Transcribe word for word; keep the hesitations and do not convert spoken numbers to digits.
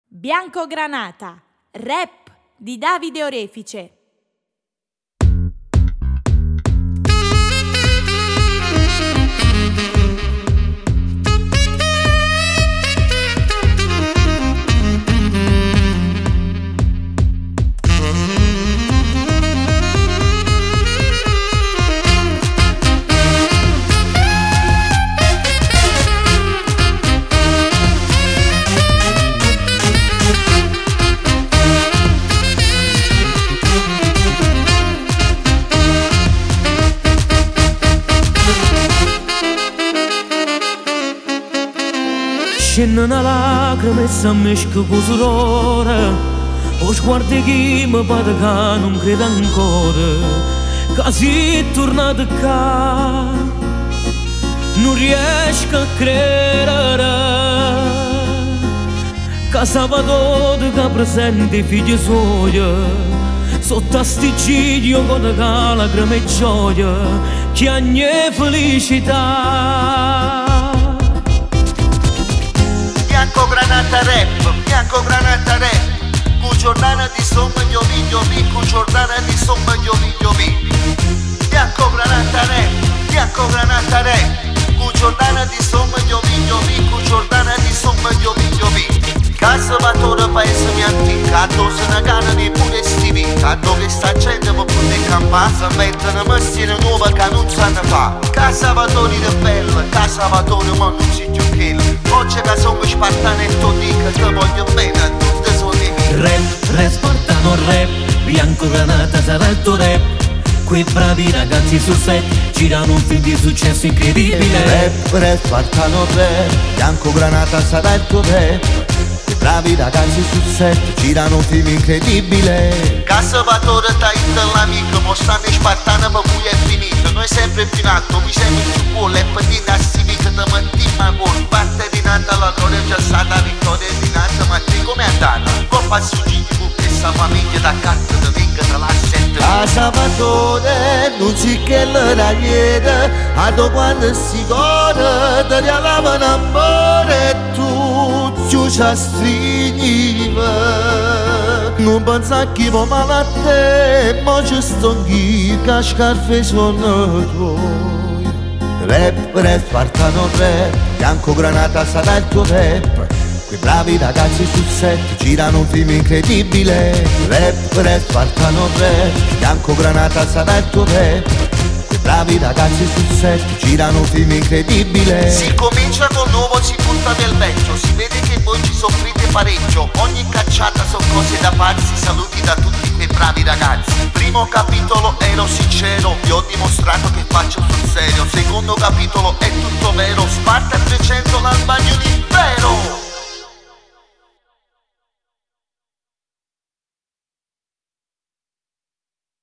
Biancogranata, rap di Davide Orefice. Scende una lacrima e si mesca con sudore, o sguardo che mi pare che non credo ancora che sei tornato qua. Non riesco a credere che Salvatore che presente figli suoi sotto a sti ciglio con la lacrima e gioia che ogni felicità. Biancogranata rap, biancogranata rap, cu giornata di somma gli ovi, ovi, cu giornata di somma gli ovi, ovi. Biancogranata rap, biancogranata rap, cu giornata di somma gli ovi, ovi, cu giornata di somma gli ovi, ovi. Casa va torna paese mi antica, dove ne cana nei pure stivi, dove sta gente ma pure in campana, mentre una mestiere nuova che non sanno fa. Casa va torna di bella, casa va torna ma non si più che oggi che sono spartanetto dica che voglio bene a tutte sono di me. Rap, rap spartano rap, biancogranata sarà il tuo rap. Quei bravi ragazzi sul set girano un film di successo incredibile. Rap, rap spartano rap, biancogranata sarà il tuo rap. Quei bravi ragazzi sul set girano un film incredibile. Cassavatore Taita l'amico, mo stanno spartano per cui è finito. Noi sempre più in alto, mi sembra più buono e poi da si vita da mattina con parte di nata la gloria è già stata vittoria di nata, ma te com'è andata? Coppa su Gigi con questa famiglia da cazzo da venga tra la sette. A Salvatore non si che la raglieta, a do quando si corre ti rialava un amore e tu ci stringiva. Non pensa che va male a te, ma ci sto chi che scarfe sono tuoi. Rap, rap, spartano rap, biancogranata sarà il tuo rap. Quei bravi ragazzi sul set girano un film incredibile. Rap, rap, spartano rap, biancogranata sarà il tuo rap. Quei bravi ragazzi sul set girano un film incredibile. Si comincia col nuovo, si butta nel vecchio, si vede che voi ci soffrite parecchio. Ogni cacciata sono cose da pazzi, saluti da tutti quei bravi ragazzi. Primo capitolo ero sincero, vi ho dimostrato che faccio sul serio. Secondo capitolo è tutto vero, Sparta trecento l'Alba